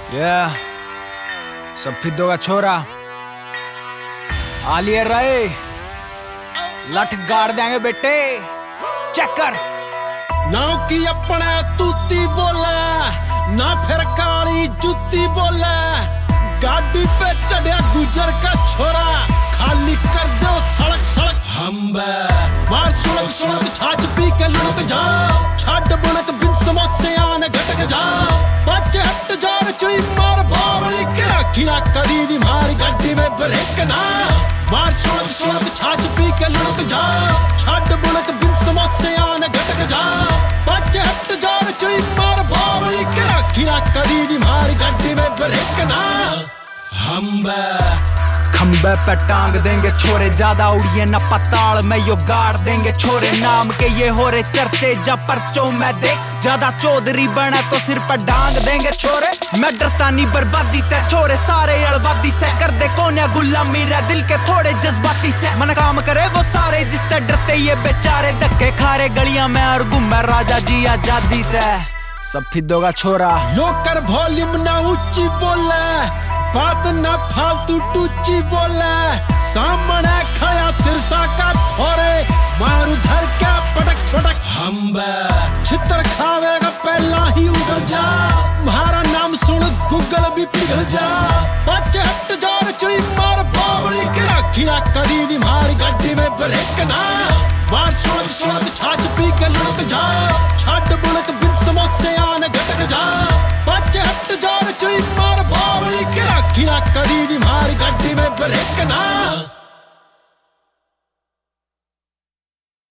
Yeah, सब फिद्दों का छोरा आलिया राय लठ गाड़ देंगे बेटे। चेक कर ना की अपने तूती बोले ना फिर काली जुत्ती बोले। गाड़ी पे चढ़िया गुजर का छोरा खाली कर दो सड़क सड़क हम मार सुलग सुलग छाछ पी के लुढ़क जाओ। छाड़ बुनक बिन समोसे आने घटक जाओ। बच्चे हट जा रचड़ी मार बावली के राखी ना करी दी मारी गाड़ी में ब्रेक ना। मार सुलग सुलग छाछ पी के लुढ़क जाओ। छाड़ बुनक बिन समोसे आने घटक जाओ। बच्चे हट जा रचड़ी मार बावली के राखी ना करी दी मारी गाड़ी में ब्रेक ना। हम खंबे पे टांग देंगे छोरे, ज्यादा उड़िए न पताल में यो गाड़ देंगे छोरे। नाम के ये हो रहे चर्चे जब परचों में देख, ज्यादा चौधरी बना तो सिर पर डांग देंगे छोरे। मैं डरता नहीं बर्बादी से छोरे, सारे अड़बादी से कर दे कोन्या गुलामी रे दिल के थोड़े जज्बाती से। मन काम करे वो सारे जिससे डरते ये बेचारे, धक्के खा रहे गलियां में और घूमे राजा जी आजादी ते। सब फिद्दों का छोरा लोकर वॉल्यूम ना ऊंची बोले, बात ना फालतू टूची बोले। सामने खड़ा सिरसा का फोरे मारू धर के पटक पटक हम छितर खावेगा पहला ही उगल जा। तुम्हारा नाम सुन गूगल भी पिघल जा। बच्चे हट जा रचड़ी मार बावली के राखी ना करी दी मारी गाड़ी में ब्रेक ना। मार सुलग सुलग छाछ पी के लुढ़क जा। छाड़ बुनक बिन समोसे आने घटक जा। बच्चे हट जा रचड़ी मार बावली के राखी ना करी दी मारी गाड़ी में ब्रेक ना।